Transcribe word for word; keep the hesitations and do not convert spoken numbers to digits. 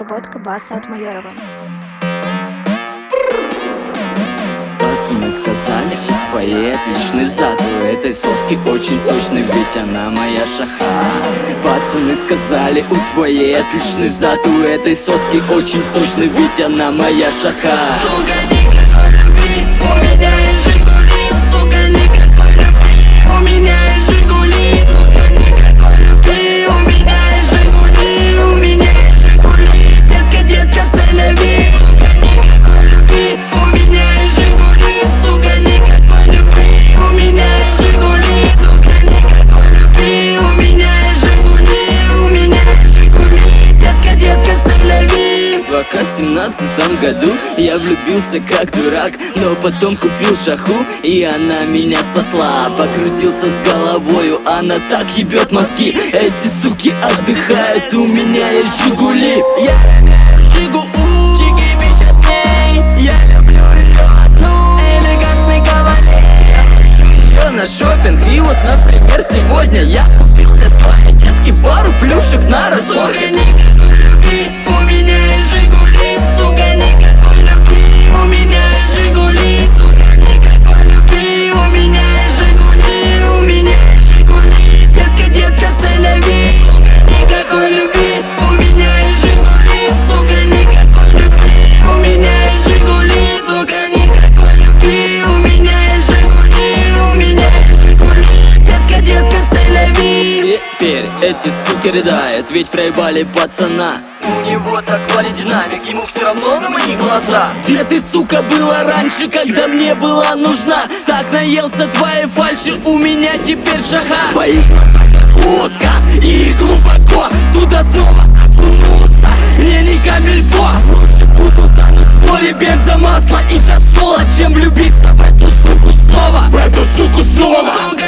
Обработка баса от Майорова. Пацаны сказали, у твоей отличный зад, у этой соски очень сочный, ведь она моя шаха. Пацаны сказали, у твоей отличный зад, у этой соски очень сочный, ведь она моя шаха. Сука, никакой любви, у меня есть Жигули. Сука, никакой любви, у меня есть Жигули. Сука, никакой любви, у меня есть Жигули. У меня есть Жигули. Детка, детка, сэляви. Сука, никакой любви, у меня есть Жигули. Сука, никакой любви, у меня есть Жигули. Сука, никакой любви, у меня есть Жигули. У меня есть Жигули. Детка, детка, сэляви. Пока в семнадцатом году я влюбился как дурак, но потом купил шаху, и она меня спасла. Погрузился с головою, она так ебет мозги. Эти суки отдыхают, у меня есть Жигули. Я Жигу, чики мечет ней. Я люблю ее одну, элегантный кавалер. Я вожу ее на шопинг, и вот, например, сегодня я купил для своей детки пару плюшек на разборке. Сука, никакой любви, у меня есть Жигули. Сука, никакой любви, у меня есть Жигули. Сука, никакой любви, у меня есть Жигули. У меня есть Жигули. Детка, детка, сэляви. Сука, никакой любви, у меня есть Жигули. Сука, никакой любви, у меня есть Жигули. Сука, никакой любви, у меня есть Жигули. У меня есть Жигули. Детка, детка, сэляви. Теперь эти суки рыдают, ведь проебали пацана. У него так валит динамик, ему все равно на мои глаза. Где ты, сука, была раньше, когда мне была нужна? Так наелся твоей фальши, у меня теперь шаха. Твои глаза как узко и глубоко, туда снова окунуться мне не камильфо. Лучше буду тонуть в море бенза, масла и тосола, чем влюбиться в эту суку снова. В эту суку снова. Сука,